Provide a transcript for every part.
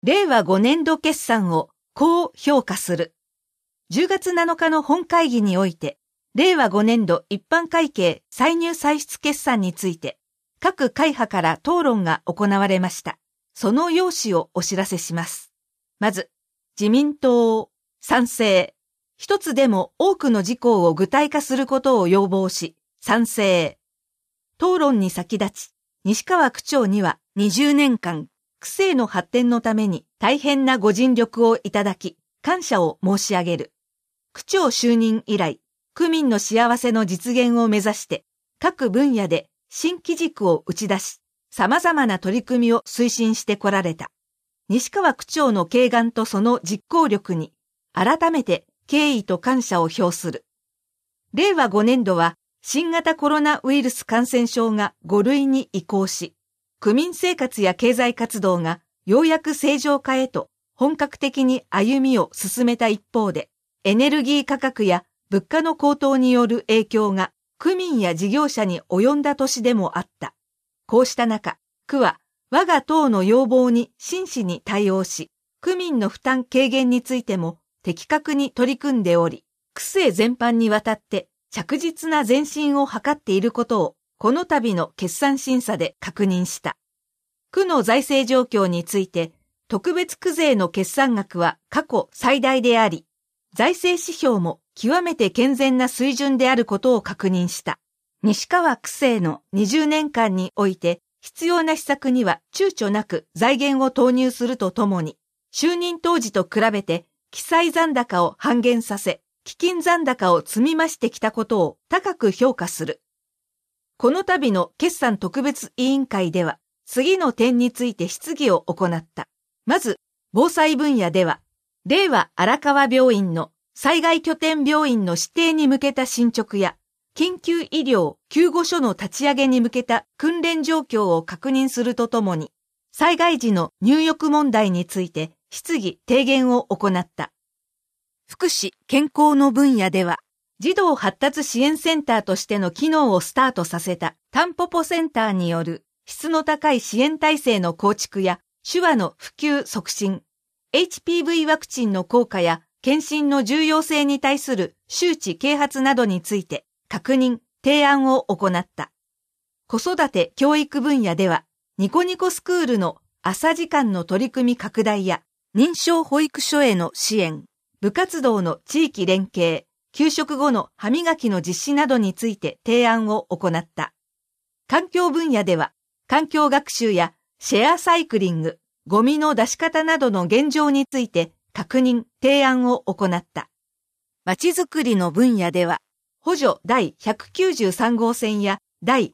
令和5年度決算をこう評価する。10月7日の本会議において、令和5年度一般会計歳入歳出決算について、各会派から討論が行われました。その要旨をお知らせします。まず、自民党、賛成。一つでも多くの事項を具体化することを要望し、賛成。討論に先立ち、西川区長には20年間、区政の発展のために大変なご尽力をいただき、感謝を申し上げる。区長就任以来、区民の幸せの実現を目指して、各分野で新機軸を打ち出し、様々な取り組みを推進してこられた。西川区長の慧眼とその実行力に、改めて敬意と感謝を表する。令和5年度は、新型コロナウイルス感染症が5類に移行し、区民生活や経済活動がようやく正常化へと本格的に歩みを進めた一方で、エネルギー価格や物価の高騰による影響が区民や事業者に及んだ年でもあった。こうした中、区は我が党の要望に真摯に対応し、区民の負担軽減についても的確に取り組んでおり、区政全般にわたって着実な前進を図っていることを、この度の決算審査で確認した。区の財政状況について、特別区税の決算額は過去最大であり、財政指標も極めて健全な水準であることを確認した。西川区政の20年間において、必要な施策には躊躇なく財源を投入するとともに、就任当時と比べて、記載残高を半減させ、基金残高を積み増してきたことを高く評価する。この度の決算特別委員会では、次の点について質疑を行った。まず、防災分野では、令和荒川病院の災害拠点病院の指定に向けた進捗や、緊急医療救護所の立ち上げに向けた訓練状況を確認するとともに、災害時の入浴問題について質疑提言を行った。福祉・健康の分野では、児童発達支援センターとしての機能をスタートさせたタンポポセンターによる質の高い支援体制の構築や手話の普及促進、HPV ワクチンの効果や検診の重要性に対する周知啓発などについて確認・提案を行った。子育て教育分野では、ニコニコスクールの朝時間の取り組み拡大や認証保育所への支援、部活動の地域連携、給食後の歯磨きの実施などについて提案を行った。環境分野では、環境学習やシェアサイクリング、ゴミの出し方などの現状について確認・提案を行った。まちづくりの分野では、補助第193号線や第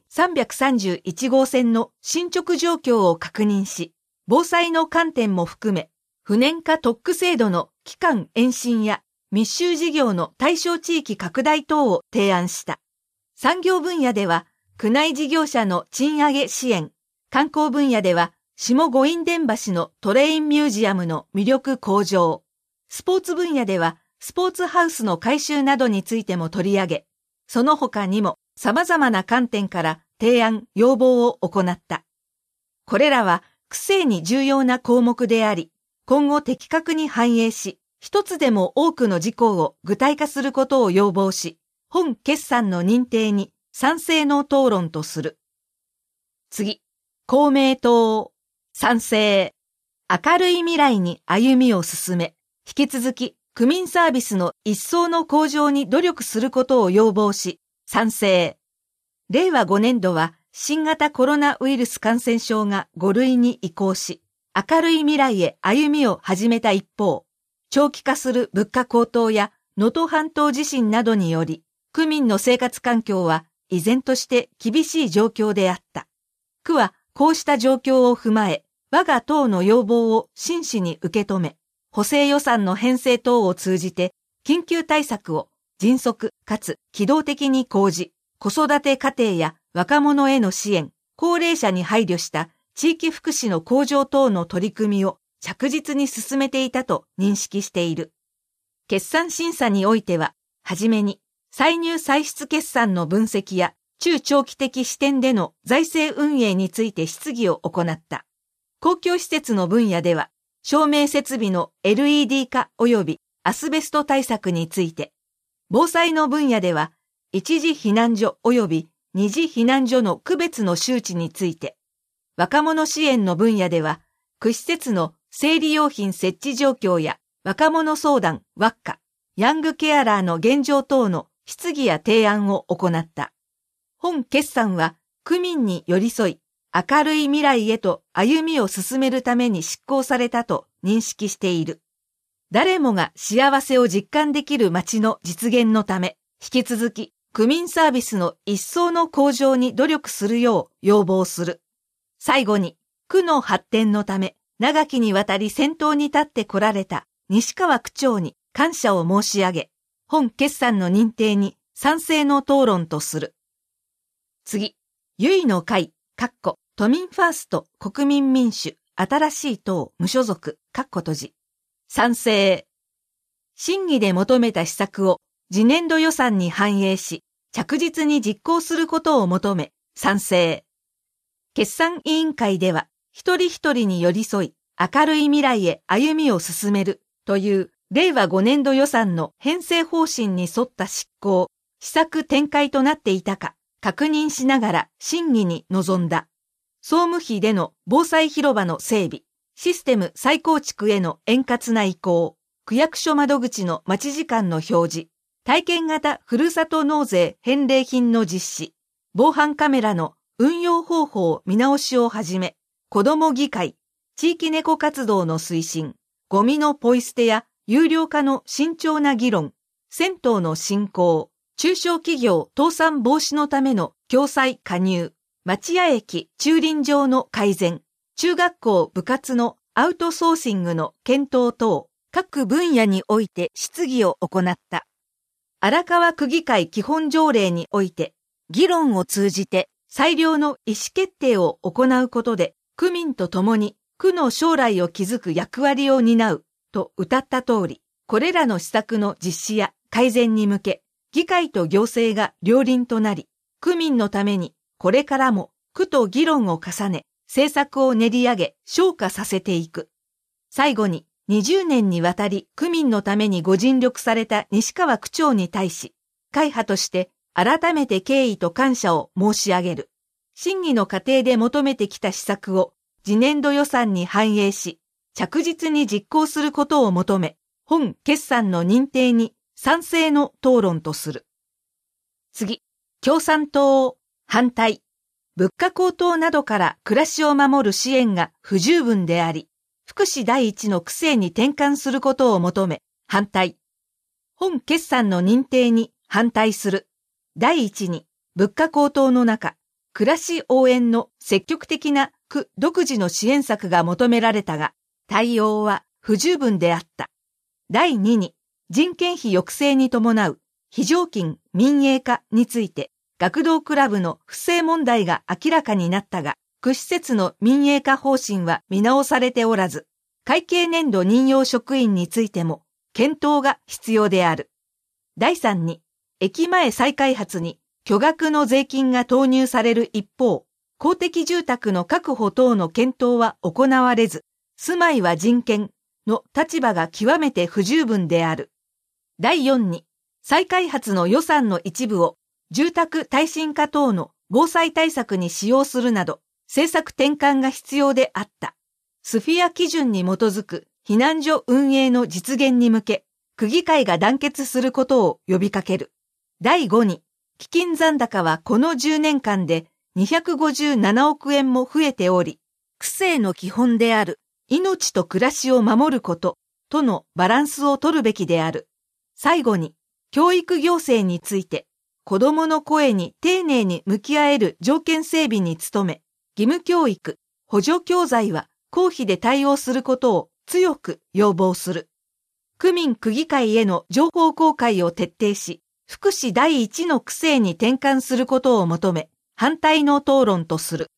331号線の進捗状況を確認し、防災の観点も含め、不燃化特区制度の期間延伸や密集事業の対象地域拡大等を提案した。産業分野では、区内事業者の賃上げ支援、観光分野では、下五院伝橋のトレインミュージアムの魅力向上、スポーツ分野では、スポーツハウスの改修などについても取り上げ、その他にも様々な観点から提案・要望を行った。これらは、区政に重要な項目であり、今後的確に反映し、一つでも多くの事項を具体化することを要望し、本決算の認定に賛成の討論とする。次、公明党、賛成。明るい未来に歩みを進め、引き続き区民サービスの一層の向上に努力することを要望し、賛成。令和5年度は新型コロナウイルス感染症が5類に移行し、明るい未来へ歩みを始めた一方、長期化する物価高騰や能登半島地震などにより、区民の生活環境は依然として厳しい状況であった。区はこうした状況を踏まえ、我が党の要望を真摯に受け止め、補正予算の編成等を通じて、緊急対策を迅速かつ機動的に講じ、子育て家庭や若者への支援、高齢者に配慮した地域福祉の向上等の取り組みを着実に進めていたと認識している。決算審査においては、はじめに、歳入歳出決算の分析や中長期的視点での財政運営について質疑を行った。公共施設の分野では、 照明設備の LED 化及びアスベスト対策について、防災の分野では、一時避難所及び二次避難所の区別の周知について、若者支援の分野では、区施設の生理用品設置状況や若者相談・ワッカ、ヤングケアラーの現状等の質疑や提案を行った。本決算は、区民に寄り添い、明るい未来へと歩みを進めるために執行されたと認識している。誰もが幸せを実感できる街の実現のため、引き続き区民サービスの一層の向上に努力するよう要望する。最後に、区の発展のため、長きにわたり先頭に立ってこられた西川区長に感謝を申し上げ、本決算の認定に賛成の討論とする。次、ゆいの会、都民ファースト国民民主新しい党無所属、閉じ。賛成。審議で求めた施策を次年度予算に反映し、着実に実行することを求め、賛成。決算委員会では、一人一人に寄り添い、明るい未来へ歩みを進めるという令和5年度予算の編成方針に沿った執行、施策展開となっていたか、確認しながら審議に臨んだ。総務費での防災広場の整備、システム再構築への円滑な移行、区役所窓口の待ち時間の表示、体験型ふるさと納税返礼品の実施、防犯カメラの運用方法見直しをはじめ、子ども議会、地域猫活動の推進、ゴミのポイ捨てや有料化の慎重な議論、銭湯の振興、中小企業倒産防止のための共済加入、町屋駅駐輪場の改善、中学校部活のアウトソーシングの検討等、各分野において質疑を行った。荒川区議会基本条例において、議論を通じて最良の意思決定を行うことで、区民と共に区の将来を築く役割を担うと謳った通り、これらの施策の実施や改善に向け、議会と行政が両輪となり、区民のためにこれからも区と議論を重ね、政策を練り上げ、昇華させていく。最後に、20年にわたり区民のためにご尽力された西川区長に対し、会派として改めて敬意と感謝を申し上げる。審議の過程で求めてきた施策を次年度予算に反映し、着実に実行することを求め、本決算の認定に賛成の討論とする。次、共産党反対。物価高騰などから暮らしを守る支援が不十分であり、福祉第一の区政に転換することを求め、反対。本決算の認定に反対する。第一に、物価高騰の中、暮らし応援の積極的な区独自の支援策が求められたが、対応は不十分であった。第2に、人件費抑制に伴う非常勤民営化について、学童クラブの不正問題が明らかになったが、区施設の民営化方針は見直されておらず、会計年度任用職員についても検討が必要である。第3に、駅前再開発に巨額の税金が投入される一方、公的住宅の確保等の検討は行われず、住まいは人権の立場が極めて不十分である。第4に、再開発の予算の一部を住宅耐震化等の防災対策に使用するなど、政策転換が必要であった。スフィア基準に基づく避難所運営の実現に向け、区議会が団結することを呼びかける。第5に、基金残高はこの10年間で257億円も増えており、区政の基本である命と暮らしを守ることとのバランスを取るべきである。最後に、教育行政について、子どもの声に丁寧に向き合える条件整備に努め、義務教育、補助教材は公費で対応することを強く要望する。区民区議会への情報公開を徹底し、福祉第一の区政に転換することを求め、反対の討論とする。